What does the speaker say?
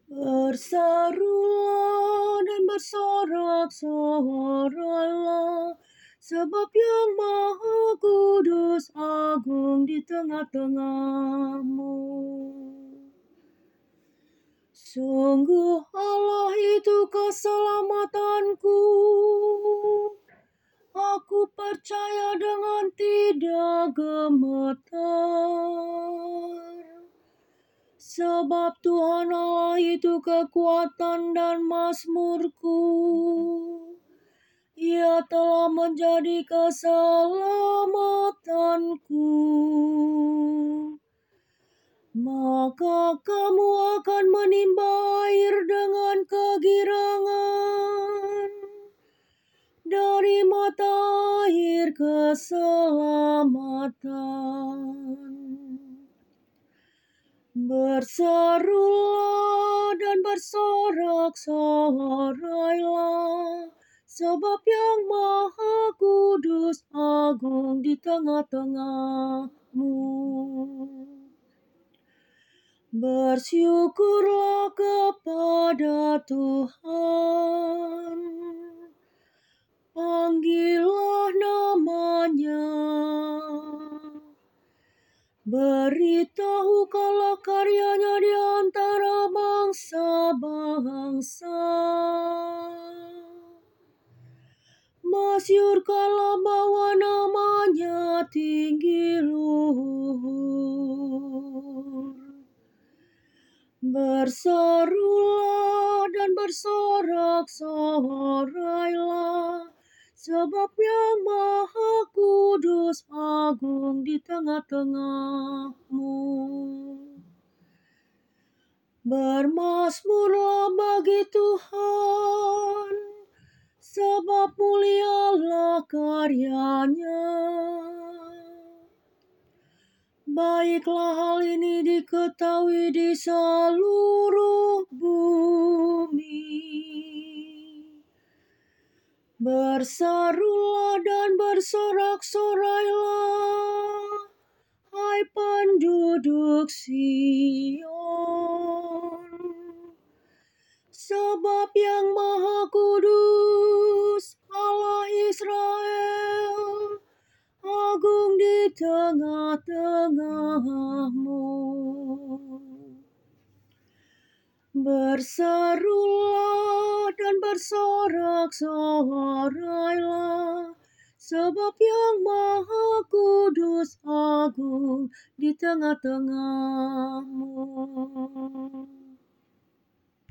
Berserulah dan bersorak-sorailah, sebab Yang Maha Kudus agung di tengah-tengahmu. Sungguh Allah itu keselamatanku. Aku percaya dengan tidak gemetar. Sebab Tuhan Allah itu kekuatan dan mazmurku. Ia telah menjadi keselamatanku. Maka kamu akan menimba air dengan kegirangan dari mata air keselamatan. Berserulah dan bersorak-sorailah, sebab Yang Maha Kudus agung di tengah-tengahmu. Bersyukurlah kepada Tuhan, panggillah nama-Nya. Beritahukanlah karya-Nya di antara bangsa-bangsa. Masyurkanlah bahwa nama-Nya tinggi luhur. Berserulah dan bersorak-sorailah, sebab Yang Maha Kudus agung di tengah-tengahmu. Bermazmurlah bagi Tuhan, sebab mulialah karya-Nya. Baiklah hal ini diketahui di seluruh bumi. Berserulah dan bersorak-sorailah, hai penduduk Sion. Sebab Yang Maha Kudus, Allah Israel, agung di tengah-tengahmu. Berserulah dan bersorak-sorailah, sebab Yang Maha Kudus agung di tengah-tengahmu.